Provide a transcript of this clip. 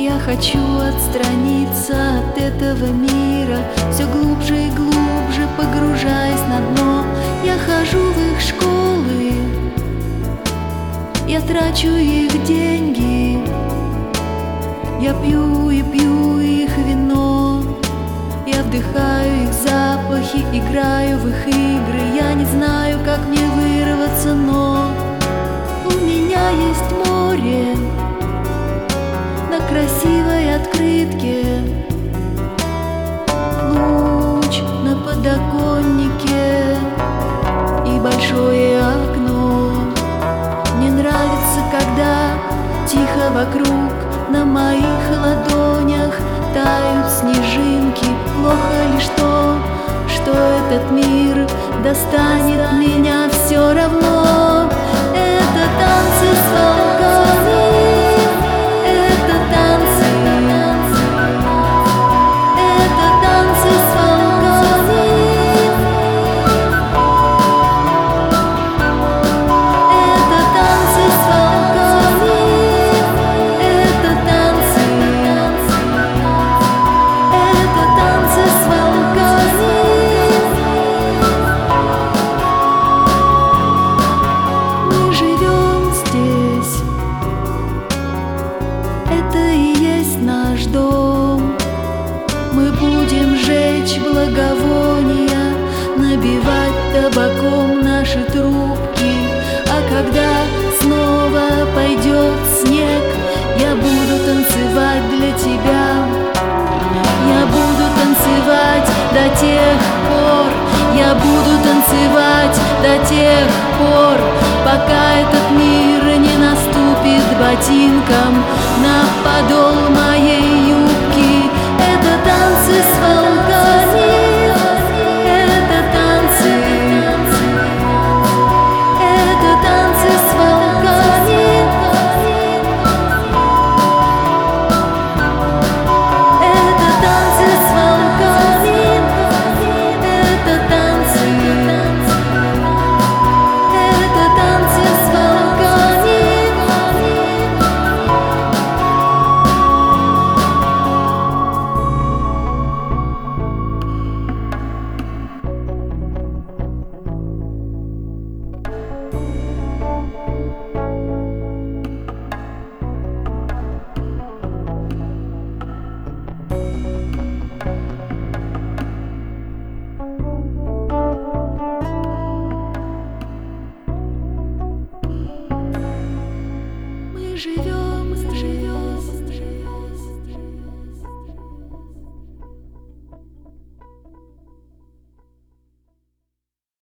Я хочу отстраниться от этого мира, все глубже и глубже погружаясь на дно. Я хожу в их школы, я трачу их деньги, я пью и пью их вино. Я вдыхаю их запахи, играю в их игры. Я не знаю, как мне вырваться, но у меня есть море на красивой открытке, луч на подоконнике и большое окно. Мне нравится, когда тихо вокруг, на моих ладонях тают снежинки. Плохо лишь то, что этот мир достанет меня все равно. Это танцы с волками, это танцы с волками, это танцы с волками, это танцы с волками. Мы живем здесь, это и есть наш дом. Мы будем жечь благовония, набивать табаком наши трубки. А когда снова пойдет снег, я буду танцевать для тебя. Я буду танцевать до тех пор, я буду танцевать до тех пор, пока этот мир не наступит ботинком на подол моей юбки. Это танцы с волками, это танцы с волками, это танцы с волками, это танцы с волками. Мы живем